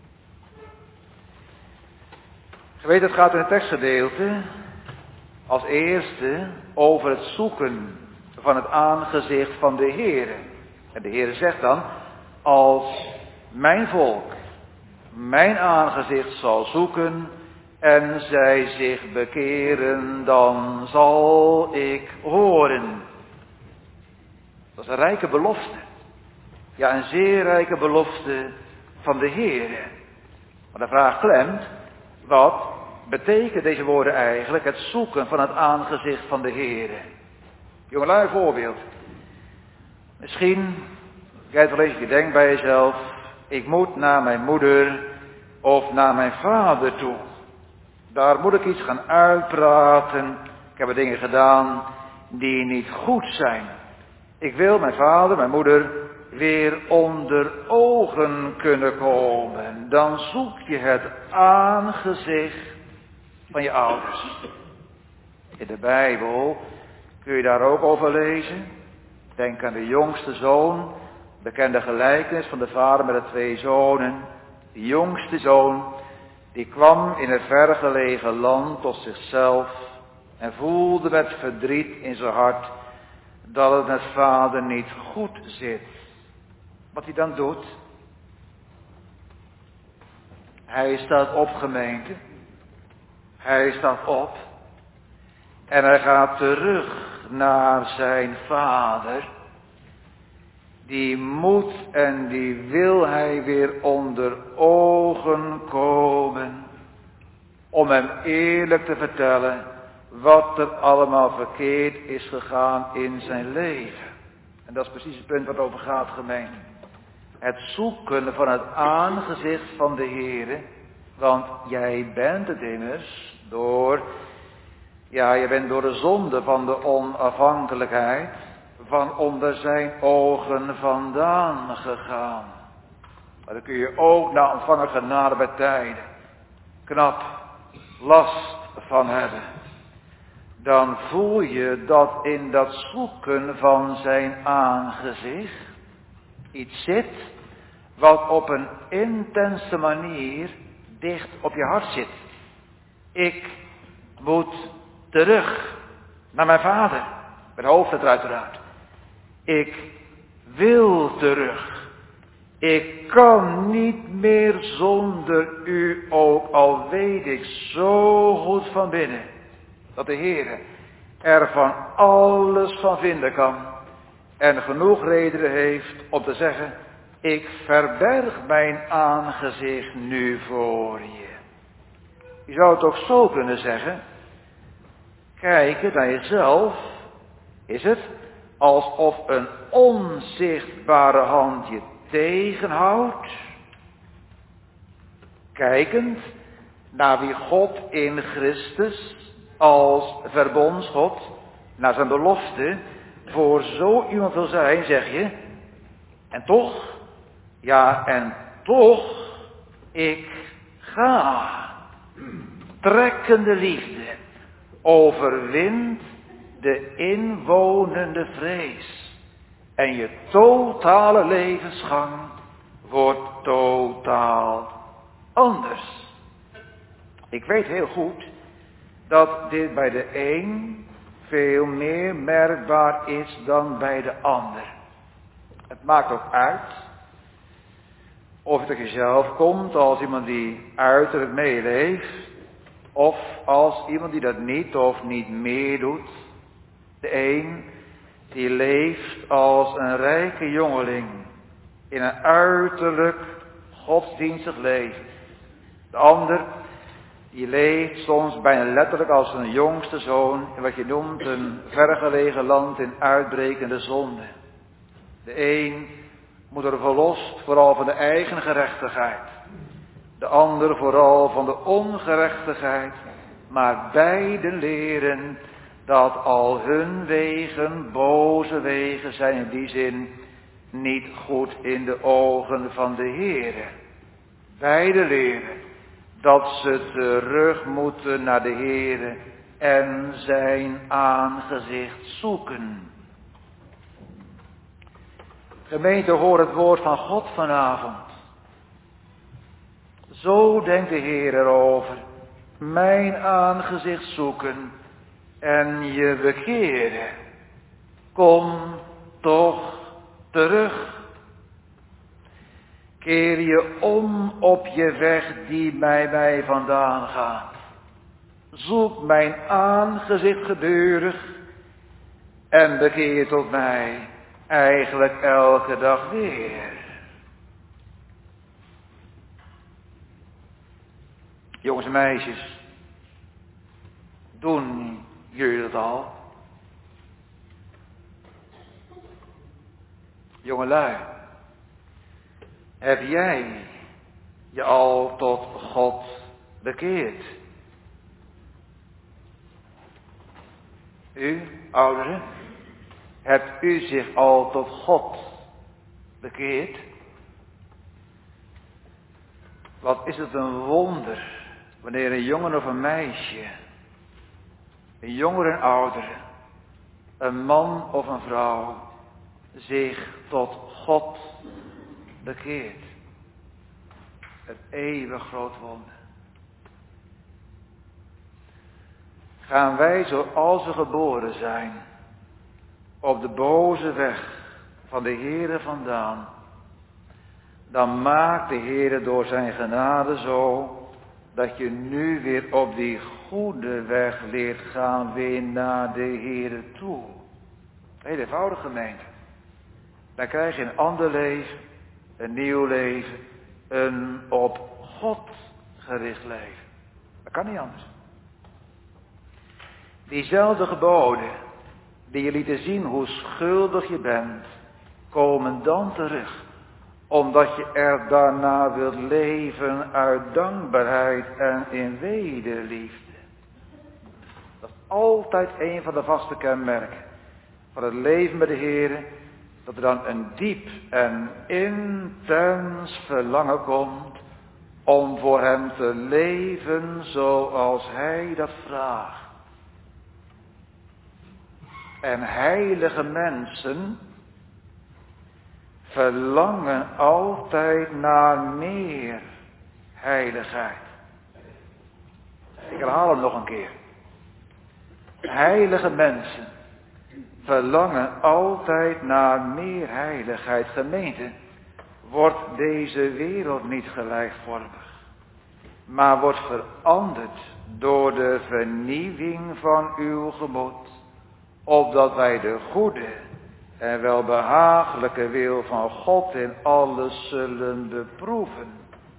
Je weet, het gaat in het tekstgedeelte als eerste over het zoeken van het aangezicht van de Heere. En de Heer zegt dan, als mijn volk mijn aangezicht zal zoeken en zij zich bekeren, dan zal ik horen. Dat is een rijke belofte. Ja, een zeer rijke belofte van de Heer. Maar de vraag klemt, wat betekenen deze woorden eigenlijk, het zoeken van het aangezicht van de Heer? Jongelui, voorbeeld. Misschien, kijk wel eens, je denkt bij jezelf, ik moet naar mijn moeder of naar mijn vader toe. Daar moet ik iets gaan uitpraten. Ik heb er dingen gedaan die niet goed zijn. Ik wil mijn vader, mijn moeder weer onder ogen kunnen komen. Dan zoek je het aangezicht van je ouders. In de Bijbel kun je daar ook over lezen. Denk aan de jongste zoon. Bekende gelijkenis van de vader met de twee zonen. De jongste zoon, die kwam in een vergelegen land tot zichzelf en voelde met verdriet in zijn hart dat het met vader niet goed zit. Wat hij dan doet? Hij staat op, gemeente. Hij staat op en hij gaat terug naar zijn vader. Die moet en die wil hij weer onder ogen komen. Om hem eerlijk te vertellen wat er allemaal verkeerd is gegaan in zijn leven. En dat is precies het punt wat over gaat, gemeente. Het zoeken van het aangezicht van de Heere. Want jij bent het immers door, ja, je bent door de zonde van de onafhankelijkheid van onder zijn ogen vandaan gegaan. Maar dan kun je ook na ontvangen genade bij tijden knap last van hebben. Dan voel je dat in dat zoeken van zijn aangezicht iets zit wat op een intense manier dicht op je hart zit. Ik moet terug naar mijn vader. Met hoofdletter uiteraard. Ik wil terug. Ik kan niet meer zonder u, ook al weet ik zo goed van binnen dat de Heer er van alles van vinden kan en genoeg redenen heeft om te zeggen, ik verberg mijn aangezicht nu voor je. Je zou het ook zo kunnen zeggen, kijken naar jezelf is het alsof een onzichtbare hand je tegenhoudt, kijkend naar wie God in Christus als verbondsgod, naar zijn belofte, voor zo iemand wil zijn, zeg je, en toch, ja en toch, ik ga. Trekkende liefde overwint de inwonende vrees. En je totale levensgang wordt totaal anders. Ik weet heel goed dat dit bij de een veel meer merkbaar is dan bij de ander. Het maakt ook uit of het uit jezelf komt als iemand die uiterlijk meeleeft, of als iemand die dat niet of niet meer doet. De een die leeft als een rijke jongeling in een uiterlijk godsdienstig leven. De ander die leeft soms bijna letterlijk als een jongste zoon in wat je noemt een vergelegen land in uitbrekende zonde. De een moet er verlost vooral van de eigen gerechtigheid. De ander vooral van de ongerechtigheid. Maar beiden leren dat al hun wegen boze wegen zijn, in die zin niet goed in de ogen van de Heere. Beiden leren dat ze terug moeten naar de Heere en zijn aangezicht zoeken. Gemeente, hoor het woord van God vanavond. Zo denkt de Heer erover. Mijn aangezicht zoeken en je bekeren. Kom toch terug. Keer je om op je weg die bij mij vandaan gaat. Zoek mijn aangezicht gedurig en bekeer tot mij eigenlijk elke dag weer. Jongens en meisjes, doen jullie dat al? Jongelui, heb jij je al tot God bekeerd? U, ouderen, hebt u zich al tot God bekeerd? Wat is het een wonder wanneer een jongen of een meisje, een jonger en oudere, een man of een vrouw zich tot God bekeert. Het eeuwig groot wonder. Gaan wij zoals we geboren zijn op de boze weg van de Heere vandaan, dan maakt de Heere door zijn genade zo dat je nu weer op die goede weg leert gaan, weer naar de Heere toe. Heel eenvoudig, gemeente. Dan krijg je een ander leven, een nieuw leven, een op God gericht leven. Dat kan niet anders. Diezelfde geboden die je lieten zien hoe schuldig je bent, komen dan terug, omdat je er daarna wilt leven uit dankbaarheid en in wederliefde. Dat is altijd een van de vaste kenmerken van het leven met de Heer, dat er dan een diep en intens verlangen komt om voor hem te leven zoals hij dat vraagt. En heilige mensen verlangen altijd naar meer heiligheid. Ik herhaal hem nog een keer. Heilige mensen verlangen altijd naar meer heiligheid. Gemeente, wordt deze wereld niet gelijkvormig, maar wordt veranderd door de vernieuwing van uw gemoed, opdat wij de goede en welbehagelijke wil van God in alles zullen beproeven.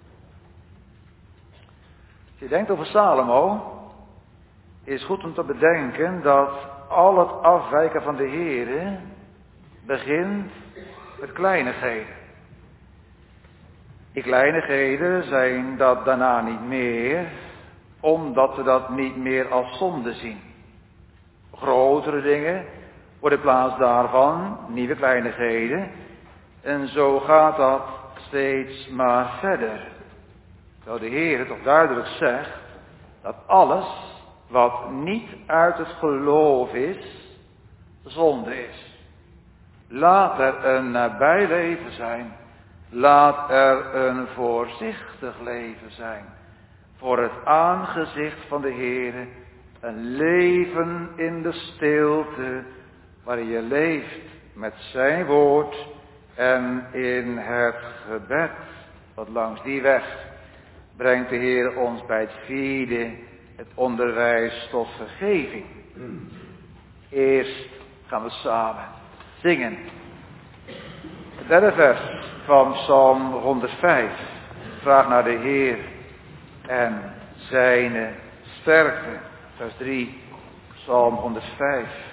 Als je denkt over Salomo, is goed om te bedenken dat al het afwijken van de Heere begint met kleinigheden. Die kleinigheden zijn dat daarna niet meer, omdat we dat niet meer als zonde zien. Grotere dingen worden in plaats daarvan nieuwe kleinigheden. En zo gaat dat steeds maar verder. Terwijl de Heer toch duidelijk zegt dat alles wat niet uit het geloof is, zonde is. Laat er een nabij leven zijn. Laat er een voorzichtig leven zijn. Voor het aangezicht van de Heer. Een leven in de stilte, waarin je leeft met zijn woord en in het gebed. Want langs die weg brengt de Heer ons bij het vierde, het onderwijs tot vergeving. Eerst gaan we samen zingen. Het derde vers van Psalm honderdvijf. Vraag naar de Heer en zijn sterkte. Vers drie, Psalm honderdvijf.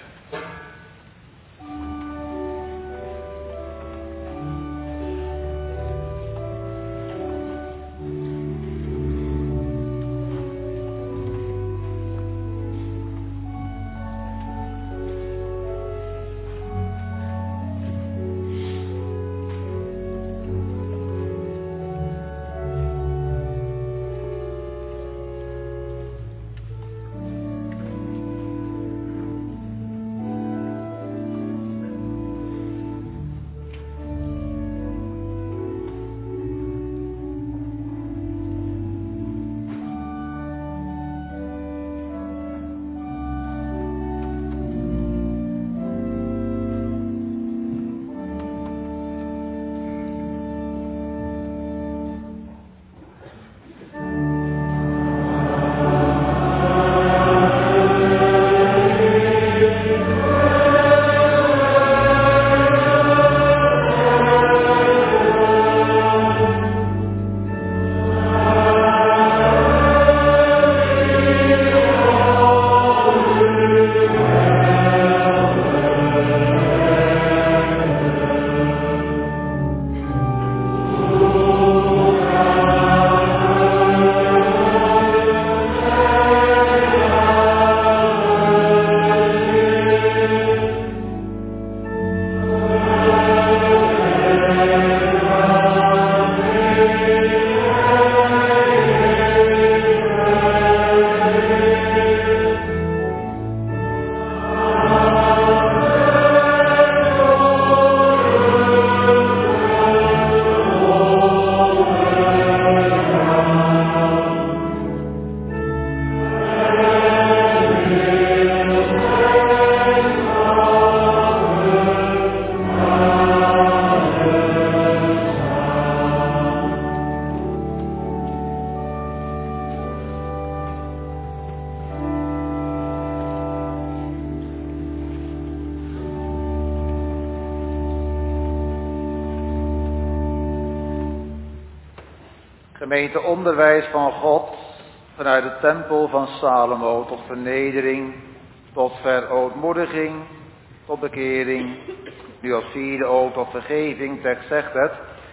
Gemeente onderwijs van God vanuit de tempel van Salomo tot vernedering, tot verootmoediging, tot bekering, nu als vierde ook tot vergeving, tekst zegt het.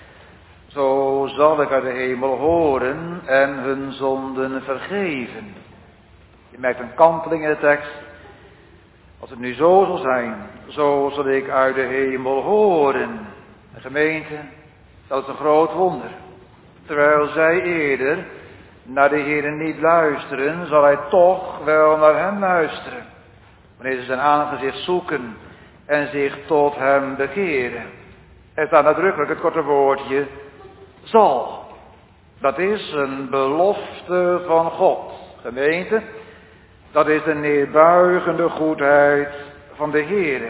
Zo zal ik uit de hemel horen en hun zonden vergeven. Je merkt een kanteling in de tekst. Als het nu zo zal zijn, zo zal ik uit de hemel horen. De gemeente, dat is een groot wonder. Terwijl zij eerder naar de Heer niet luisteren, zal hij toch wel naar hem luisteren. Wanneer ze zijn aangezicht zoeken en zich tot hem bekeren. Er staat nadrukkelijk het korte woordje zal. Dat is een belofte van God. Gemeente, dat is de neerbuigende goedheid van de Heere.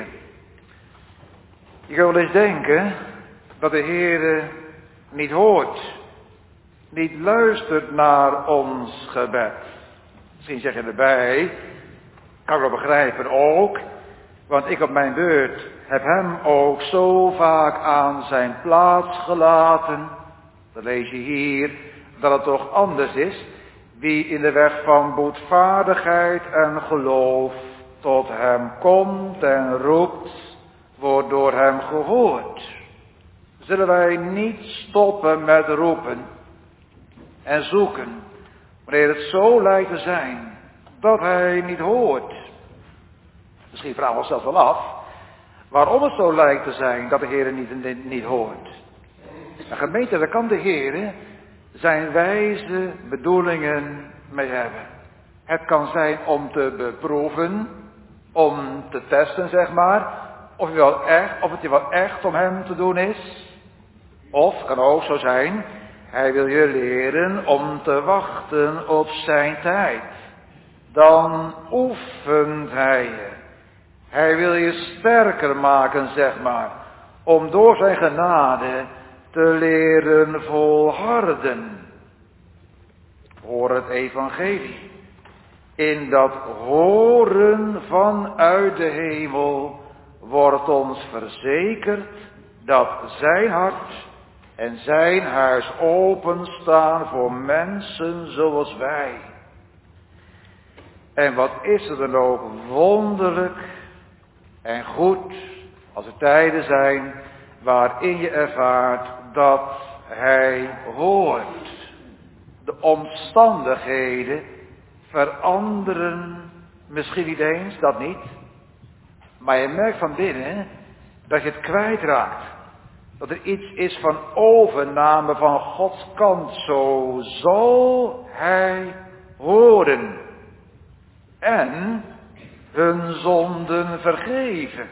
Je kunt wel eens denken dat de Heere niet hoort, niet luistert naar ons gebed. Misschien zeg je erbij, kan ik wel begrijpen ook, want ik op mijn beurt heb hem ook zo vaak aan zijn plaats gelaten. Dan lees je hier dat het toch anders is. Wie in de weg van boetvaardigheid en geloof tot hem komt en roept, wordt door hem gehoord. Zullen wij niet stoppen met roepen en zoeken, wanneer het zo lijkt te zijn dat hij niet hoort? Misschien vragen we onszelf wel af waarom het zo lijkt te zijn dat de Heer niet, niet, niet hoort. De gemeente, daar kan de Heer zijn wijze bedoelingen mee hebben. Het kan zijn om te beproeven, om te testen, zeg maar, of, je wel echt, of het je wel echt om hem te doen is. Of, kan ook zo zijn, hij wil je leren om te wachten op zijn tijd. Dan oefent hij je. Hij wil je sterker maken, zeg maar, om door zijn genade te leren volharden. Hoor het evangelie. In dat horen vanuit de hemel wordt ons verzekerd dat zijn hart en zijn huis openstaan voor mensen zoals wij. En wat is er dan ook wonderlijk en goed als er tijden zijn waarin je ervaart dat hij hoort. De omstandigheden veranderen misschien niet eens, dat niet. Maar je merkt van binnen dat je het kwijtraakt. Dat er iets is van overname van Gods kant. Zo zal hij horen. En hun zonden vergeven.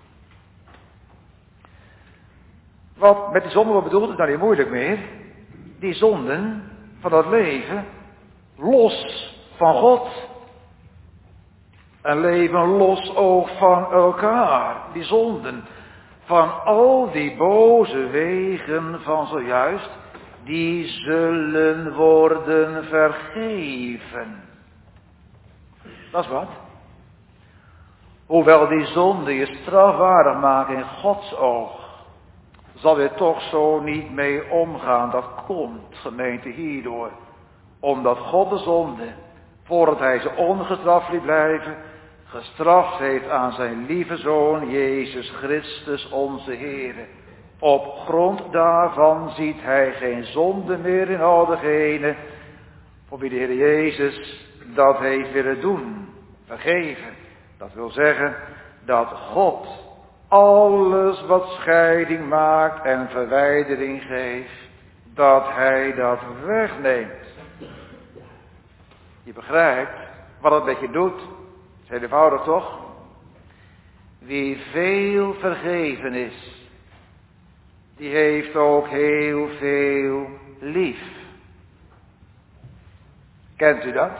Wat met die zonden wordt bedoeld is nou niet moeilijk meer. Die zonden van dat leven los van God. Een leven los ook van elkaar. Die zonden van al die boze wegen van zojuist, die zullen worden vergeven. Dat is wat. Hoewel die zonden je strafwaardig maken in Gods oog, zal je toch zo niet mee omgaan. Dat komt, gemeente, hierdoor. Omdat God de zonde, voordat hij ze ongestraft liet blijven, gestraft heeft aan zijn lieve Zoon, Jezus Christus, onze Heere. Op grond daarvan ziet hij geen zonde meer in al degenen voor wie de Heer Jezus dat heeft willen doen, vergeven. Dat wil zeggen dat God alles wat scheiding maakt en verwijdering geeft, dat hij dat wegneemt. Je begrijpt wat het met je doet. Dat is heel eenvoudig toch? Wie veel vergeven is, die heeft ook heel veel lief. Kent u dat?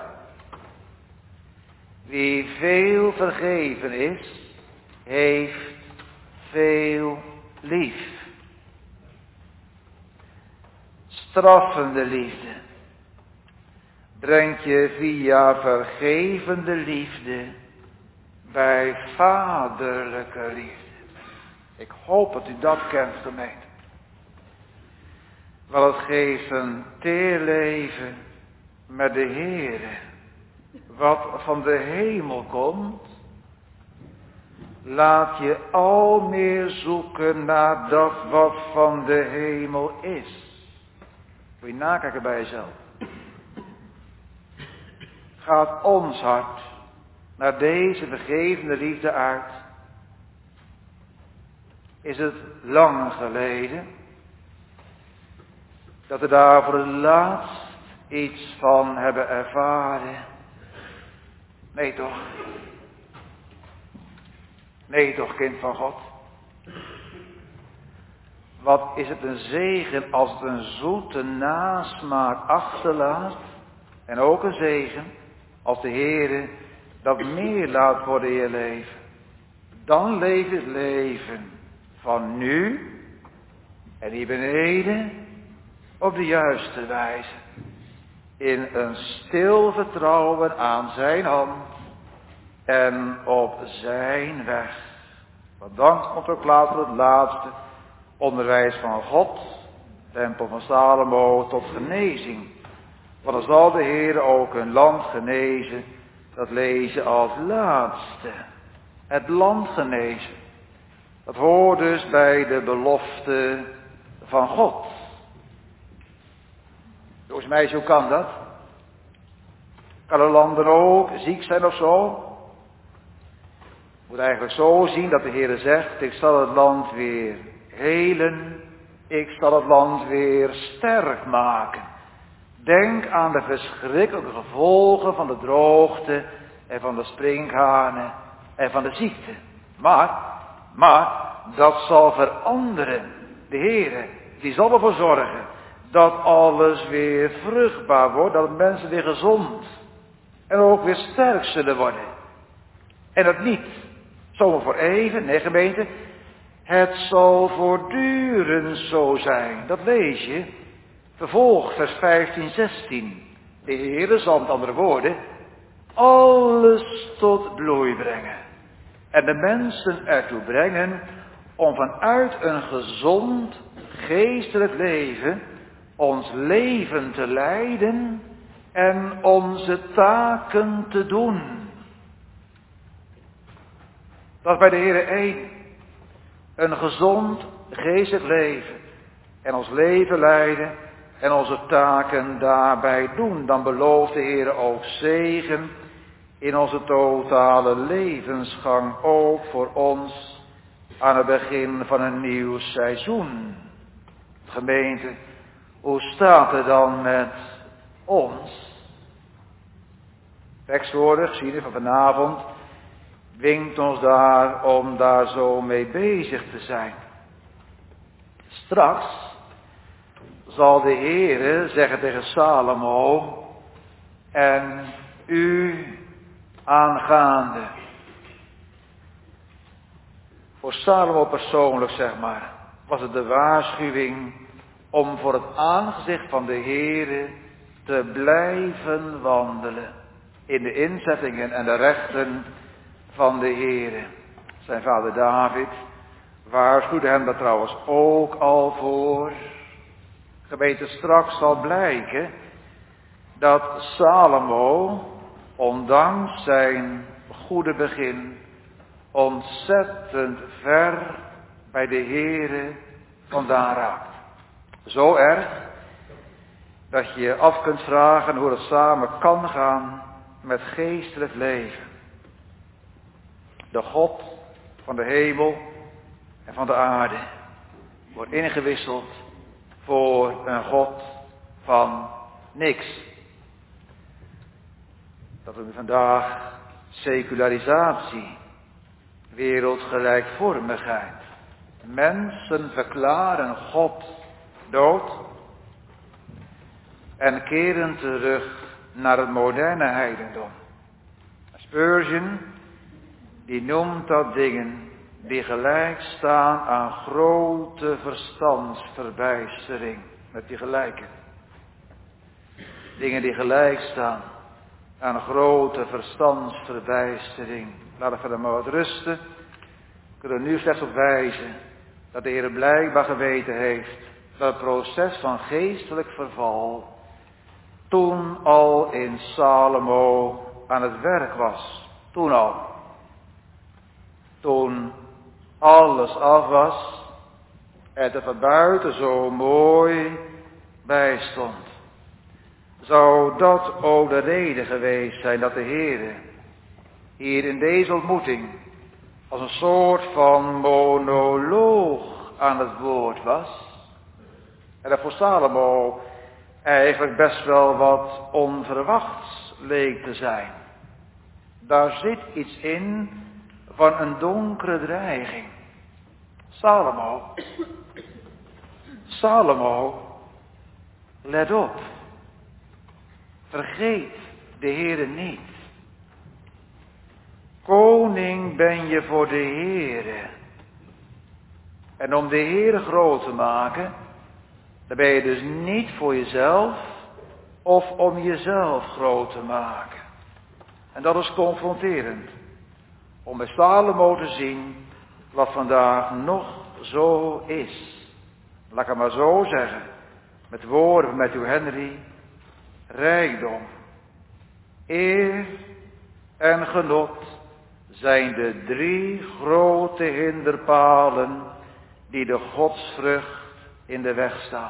Wie veel vergeven is, heeft veel lief. Straffende liefde brengt je via vergevende liefde bij vaderlijke liefde. Ik hoop dat u dat kent, gemeente. Wel, het geeft een teer leven met de Heere. Wat van de hemel komt, laat je al meer zoeken naar dat wat van de hemel is. Moet je nakijken bij jezelf. Gaat ons hart naar deze vergevende liefde uit? Is het lang geleden dat we daar voor het laatst iets van hebben ervaren? Nee toch? Nee toch, kind van God? Wat is het een zegen als het een zoete nasmaak achterlaat. En ook een zegen als de Heere dat meer laat worden in je leven. Dan leef het leven van nu en hier beneden op de juiste wijze. In een stil vertrouwen aan zijn hand en op zijn weg. Want dan komt ook later het laatste onderwijs van God, tempel van Salomo, tot genezing. Want dan zal de Heer ook een land genezen, dat lees je als laatste. Het land genezen. Dat hoort dus bij de belofte van God. Jongens, meisje, hoe kan dat? Kan een land dan ook ziek zijn of zo? Je moet eigenlijk zo zien dat de Heer zegt, ik zal het land weer helen, ik zal het land weer sterk maken. Denk aan de verschrikkelijke gevolgen van de droogte en van de sprinkhanen en van de ziekte. Maar, maar, dat zal veranderen. De Heer, die zal ervoor zorgen dat alles weer vruchtbaar wordt, dat mensen weer gezond en ook weer sterk zullen worden. En dat niet zomaar voor even, nee gemeente, het zal voortdurend zo zijn. Dat lees je, vervolg vers vijftien, zestien. De Heere zal met andere woorden alles tot bloei brengen. En de mensen ertoe brengen om vanuit een gezond geestelijk leven ons leven te leiden en onze taken te doen. Dat is bij de Heere één. Een gezond geestelijk leven. En ons leven leiden en onze taken daarbij doen. Dan belooft de Heere ook zegen in onze totale levensgang. Ook voor ons aan het begin van een nieuw seizoen. Gemeente, hoe staat het dan met ons? Tekstwoorden, gezien van vanavond, dwingt ons daar om daar zo mee bezig te zijn. Straks zal de Heere zeggen tegen Salomo, en u aangaande. Voor Salomo persoonlijk, zeg maar, was het de waarschuwing om voor het aangezicht van de Heere te blijven wandelen in de inzettingen en de rechten van de Heere. Zijn vader David waarschuwde hem daar trouwens ook al voor. Gemeente, straks zal blijken dat Salomo, ondanks zijn goede begin, ontzettend ver bij de Heere vandaan raakt. Zo erg dat je je af kunt vragen hoe het samen kan gaan met geestelijk leven. De God van de hemel en van de aarde wordt ingewisseld voor een God van niks. Dat we vandaag secularisatie, wereldgelijkvormigheid, mensen verklaren God dood en keren terug naar het moderne heidendom. Spurgeon, die noemt dat dingen die gelijk staan aan grote verstandsverbijstering. Met die gelijke. Dingen die gelijk staan aan grote verstandsverbijstering. Laten we er maar wat rusten. We kunnen nu slechts op wijzen dat de Heer blijkbaar geweten heeft dat het proces van geestelijk verval toen al in Salomo aan het werk was. Toen al. Toen alles af was en er van buiten zo mooi bij stond. Zou dat ook de reden geweest zijn dat de Heer hier in deze ontmoeting als een soort van monoloog aan het woord was? En dat voor Salomo eigenlijk best wel wat onverwachts leek te zijn. Daar zit iets in van een donkere dreiging. Salomo, Salomo, let op. Vergeet de Heere niet. Koning ben je voor de Heere. En om de Heere groot te maken, dan ben je dus niet voor jezelf of om jezelf groot te maken. En dat is confronterend. Om bij Salomo te zien wat vandaag nog zo is. Laat ik het maar zo zeggen. Met woorden van Matthew Henry. Rijkdom, eer en genot zijn de drie grote hinderpalen die de godsvrucht in de weg staan.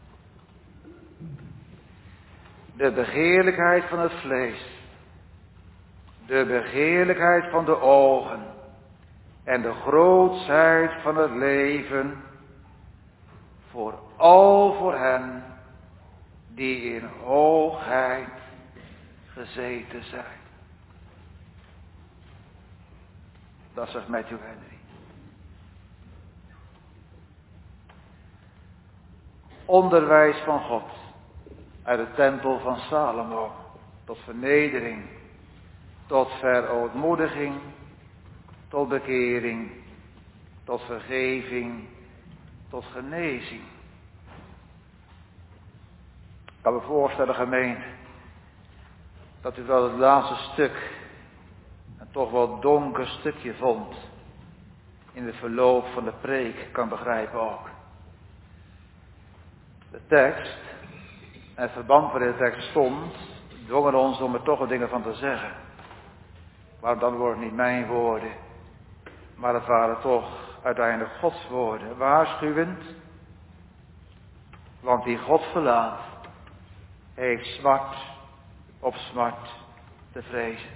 De begeerlijkheid van het vlees, de begeerlijkheid van de ogen en de grootsheid van het leven, vooral voor hen die in hoogheid gezeten zijn. Dat zegt Matthew Henry. Onderwijs van God uit de tempel van Salomo tot vernedering, tot verootmoediging, tot bekering, tot vergeving, tot genezing. Ik kan me voorstellen, gemeente, dat u wel het laatste stuk een toch wel donker stukje vond in de verloop van de preek, kan begrijpen ook. De tekst en het verband waarin de tekst stond, dwongen ons om er toch wat dingen van te zeggen. Maar dan worden het niet mijn woorden, maar het waren toch uiteindelijk Gods woorden, waarschuwend. Want wie God verlaat, heeft smart op smart te vrezen.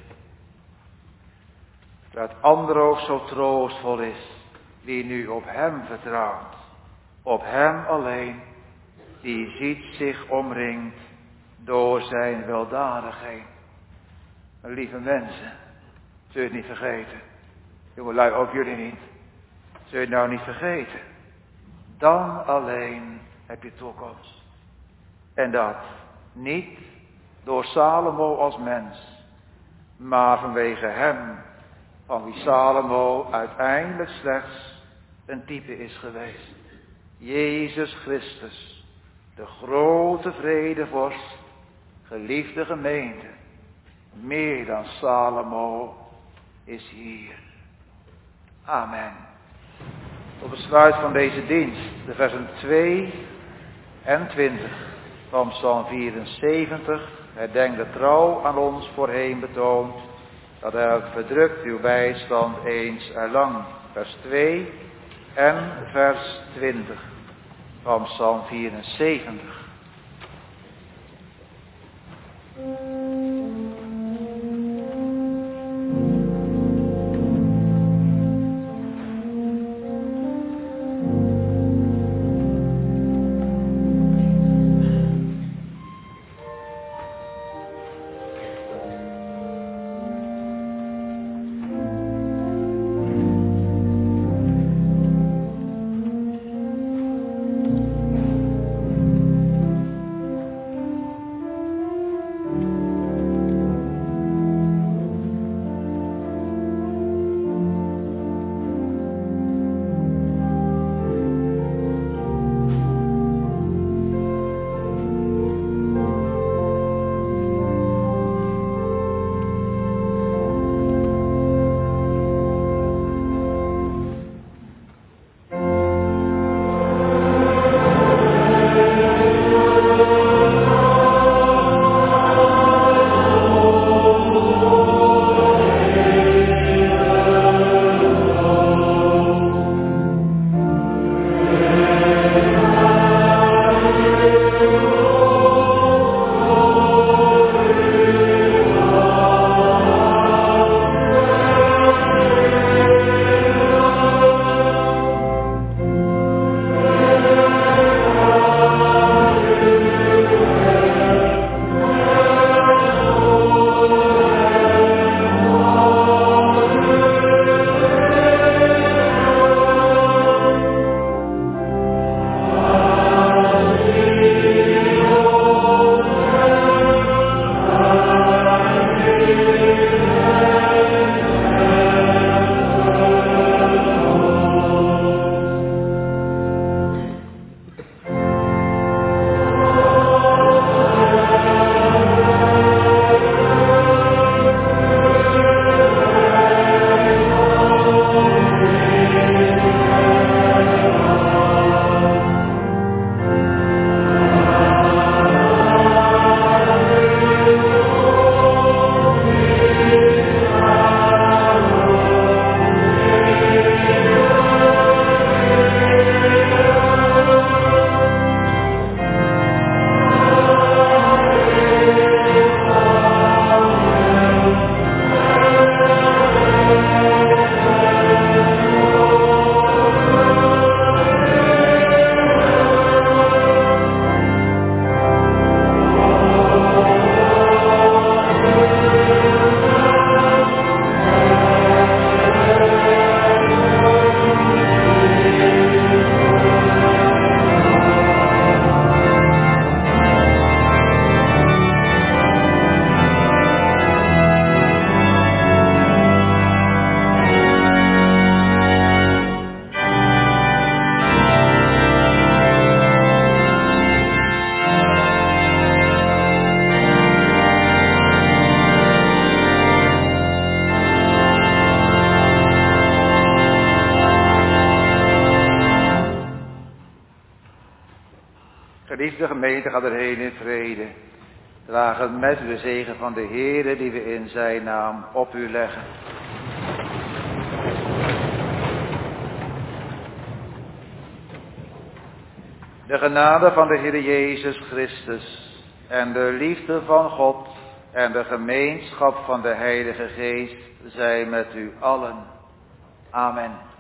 Dat het ander ook zo troostvol is, die nu op hem vertrouwt, op hem alleen, die ziet zich omringd door zijn weldadigheid. Lieve mensen, zul je het niet vergeten. Jongelui, ook jullie niet. Zul je het nou niet vergeten. Dan alleen heb je toekomst. En dat niet door Salomo als mens, maar vanwege hem, van wie Salomo uiteindelijk slechts een type is geweest. Jezus Christus, de grote vredevorst, geliefde gemeente, meer dan Salomo is hier. Amen. Tot besluit van deze dienst, de versen twee en twintig van Psalm vierenzeventig, herdenk de trouw aan ons voorheen betoond, dat hij verdrukt uw bijstand eens erlang. Vers twee en vers twintig van Psalm vierenzeventig. alsjeblieft, de gemeente gaat erheen in vrede. Dragen met u de zegen van de Heere die we in zijn naam op u leggen. De genade van de Heer Jezus Christus en de liefde van God en de gemeenschap van de Heilige Geest zij met u allen. Amen.